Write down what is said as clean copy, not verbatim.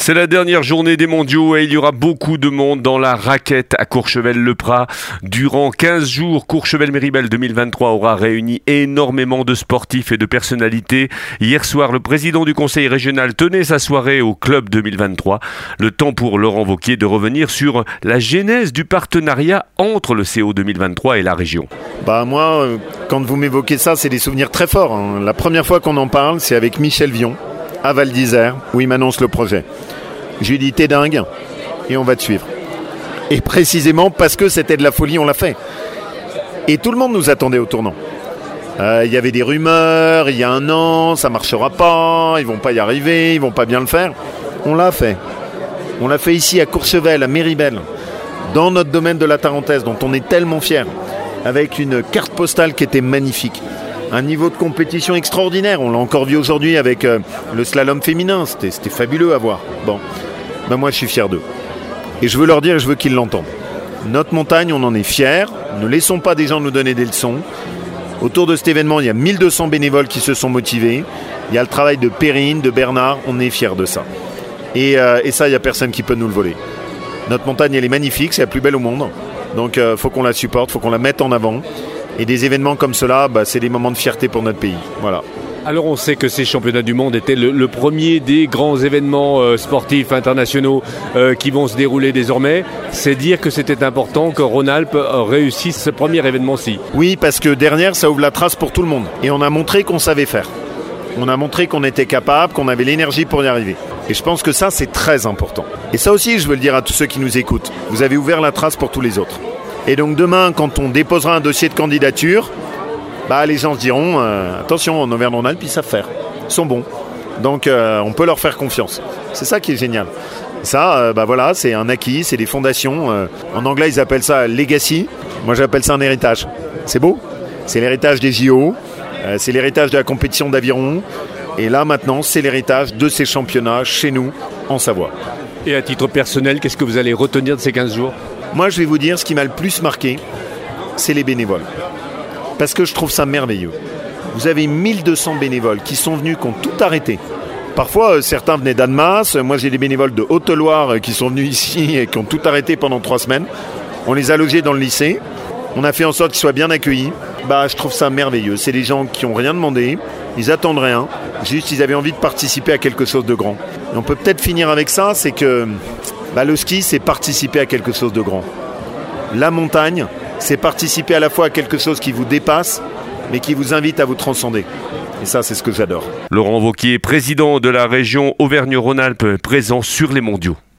C'est la dernière journée des mondiaux et il y aura beaucoup de monde dans la raquette à Courchevel-le-Prat. Durant 15 jours, Courchevel-Méribel 2023 aura réuni énormément de sportifs et de personnalités. Hier soir, le président du conseil régional tenait sa soirée au club 2023. Le temps pour Laurent Wauquiez de revenir sur la genèse du partenariat entre le CO 2023 et la région. Moi, quand vous m'évoquez ça, c'est des souvenirs très forts. La première fois qu'on en parle, c'est avec Michel Vion, à Val d'Isère, où il m'annonce le projet. Je lui dis, t'es dingue, et on va te suivre. Et précisément parce que c'était de la folie, on l'a fait. Et tout le monde nous attendait au tournant. Il y avait des rumeurs, il y a un an, ça marchera pas, ils vont pas y arriver, ils vont pas bien le faire. On l'a fait. On l'a fait ici à Courchevel, à Méribel, dans notre domaine de la Tarentaise, dont on est tellement fiers, avec une carte postale qui était magnifique. Un niveau de compétition extraordinaire, on l'a encore vu aujourd'hui avec le slalom féminin, c'était fabuleux à voir. Moi je suis fier d'eux. Et je veux leur dire et je veux qu'ils l'entendent. Notre montagne, on en est fiers, ne laissons pas des gens nous donner des leçons. Autour de cet événement, il y a 1200 bénévoles qui se sont motivés. Il y a le travail de Perrine, de Bernard, on est fiers de ça. Et ça, il n'y a personne qui peut nous le voler. Notre montagne, elle est magnifique, c'est la plus belle au monde. Donc faut qu'on la supporte, faut qu'on la mette en avant. Et des événements comme cela, c'est des moments de fierté pour notre pays. Voilà. Alors on sait que ces championnats du monde étaient le premier des grands événements sportifs internationaux qui vont se dérouler désormais. C'est dire que c'était important que Rhône-Alpes réussisse ce premier événement-ci. Oui, parce que derrière, ça ouvre la trace pour tout le monde. Et on a montré qu'on savait faire. On a montré qu'on était capable, qu'on avait l'énergie pour y arriver. Et je pense que ça, c'est très important. Et ça aussi, je veux le dire à tous ceux qui nous écoutent. Vous avez ouvert la trace pour tous les autres. Et donc demain, quand on déposera un dossier de candidature, les gens se diront attention, en Auvergne-Rhône-Alpes, ils savent faire. Ils sont bons. Donc on peut leur faire confiance. C'est ça qui est génial. Ça, c'est un acquis, c'est des fondations. En anglais, ils appellent ça legacy. Moi, j'appelle ça un héritage. C'est beau. C'est l'héritage des JO. C'est l'héritage de la compétition d'aviron. Et là, maintenant, c'est l'héritage de ces championnats chez nous, en Savoie. Et à titre personnel, qu'est-ce que vous allez retenir de ces 15 jours ? Moi, je vais vous dire, ce qui m'a le plus marqué, c'est les bénévoles. Parce que je trouve ça merveilleux. Vous avez 1200 bénévoles qui sont venus, qui ont tout arrêté. Parfois, certains venaient d'Annemasse. Moi, j'ai des bénévoles de Haute-Loire qui sont venus ici et qui ont tout arrêté pendant 3 semaines. On les a logés dans le lycée. On a fait en sorte qu'ils soient bien accueillis. Je trouve ça merveilleux. C'est des gens qui n'ont rien demandé. Ils attendent rien. Juste, ils avaient envie de participer à quelque chose de grand. Et on peut peut-être finir avec ça, c'est que le ski, c'est participer à quelque chose de grand. La montagne, c'est participer à la fois à quelque chose qui vous dépasse, mais qui vous invite à vous transcender. Et ça, c'est ce que j'adore. Laurent Wauquiez, président de la région Auvergne-Rhône-Alpes, présent sur les mondiaux.